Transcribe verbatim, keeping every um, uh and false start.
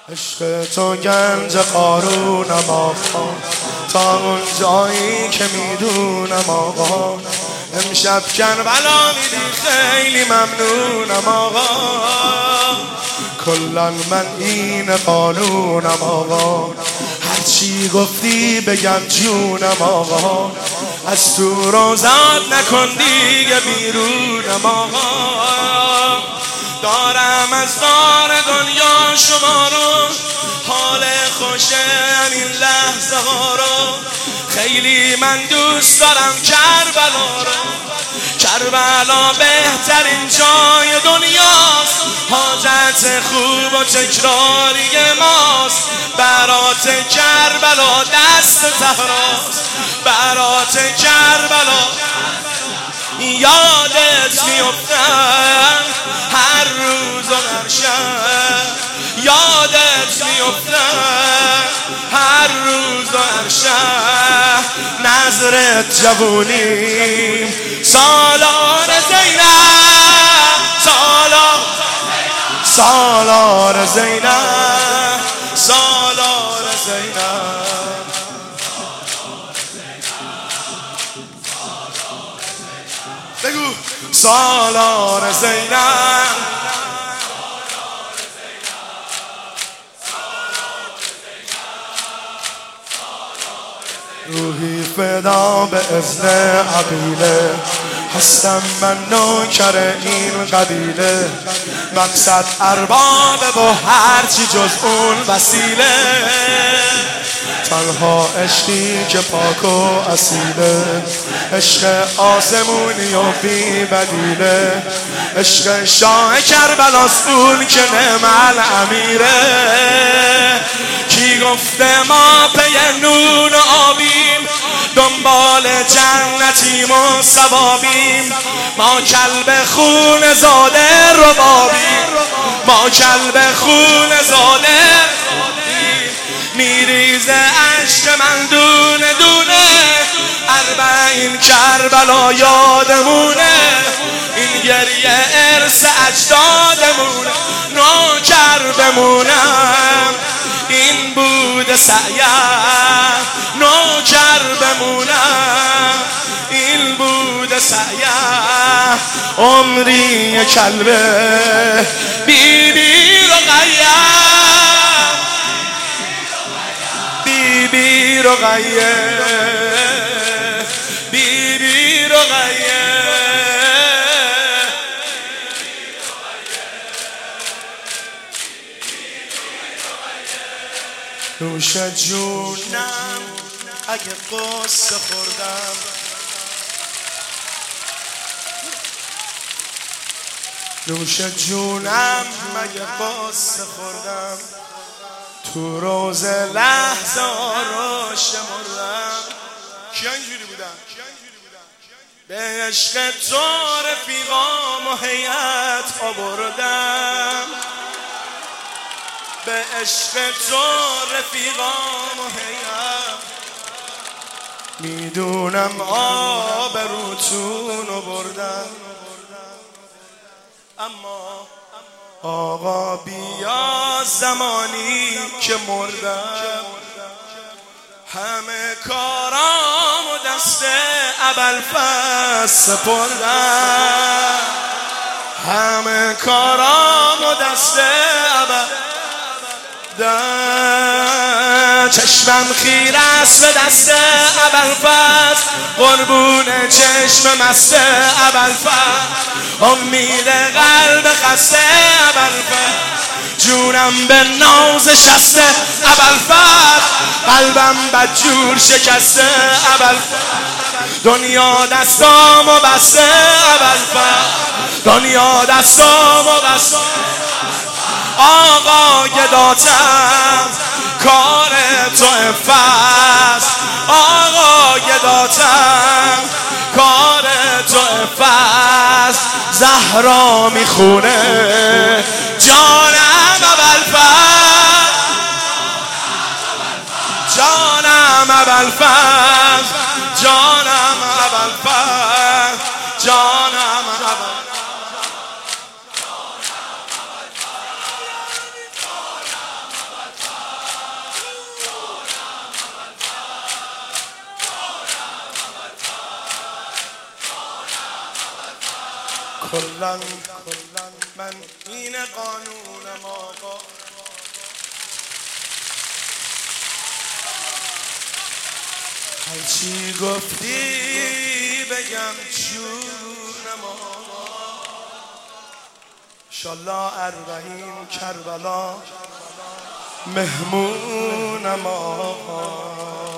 عشق تو گنج قارونم آقا، تا اون جایی که میدونم آقا. امشب کربلا میدی خیلی ممنونم آقا. کلن من این قانونم آقا، هرچی گفتی بگم جونم آقا. از تو روزات نکن دیگه بیرونم آقا. دارم از دار دنیا شما رو، حال خوشه این لحظه ها رو. خیلی من دوست دارم کربلا رو. کربلا بهترین جای دنیاست، حاجت خوب و تکراری ماست. برات کربلا دست زهراست، برات کربلا یادت میفتم هر روز و هر شب. یادت میفتم هر روز و هر شب. نظرت جوونیم سالار زینب، سالار سالار زینب، سالار زینب. بگو سالار زینب. روحی فدا به اذن عقیله، هستم من نوکر این قبیله. مقصد ارباب و هرچی جز اون وسیله. تنها عشقی که پاک و اصیله، عشق آسمونی و بی بدیله. عشق شاه کربلاست اون که نعم الامیره. کی گفته ما پی نون آبیم، دنبال جنتیم و ثوابیم. ما کلب خون زاده ربابیم، ما کلب خون زاده میریزه عشق من دونه دونه. اربعین کربلا یادمونه، این گریه ارث اجدادمونه. نوکر بمونم این بود سعیم، نوکر بمونم این بود سعیم. عمری کلبه بی بی رقیه، بی بی رقیه، بی بی رقیه. نوش جونم اگه قصه خوردم، نوش جونم اگه قصه خوردم. تو روز لحظه رو شمردم. کیا اینجوری بودن؟ به عشق تو رفیقام و هیئت آوردم، به عشق تو رفیقام و هیئت. میدونم آبروتون رو بردم، اما آقا بیا زمانی که مردم. همه کارام و دست ابوالفضل سپردم، همه کارام و دست ابوالفضل. چشمم خیره است به دست ابوالفضل، قربون چشم مست ابوالفضل. امید قلب خسته ابوالفضل، جونم به ناز شسته ابوالفضل. قلبم بدجور شکسته ابوالفضل، دنیا دستامو بسته ابوالفضل، دنیا دستامو بسته. آقا گداتم کار تو عفت، آقا گداتم کار تو عفت. زهرا میخونه جانم ابوالفضل، جانم ابوالفضل، جانم ابوالفضل، جانم ابوالفضل. کلن من این قانون ما هرچی گفتی بگم چون ما انشالله اربعین کربلا مهمون ما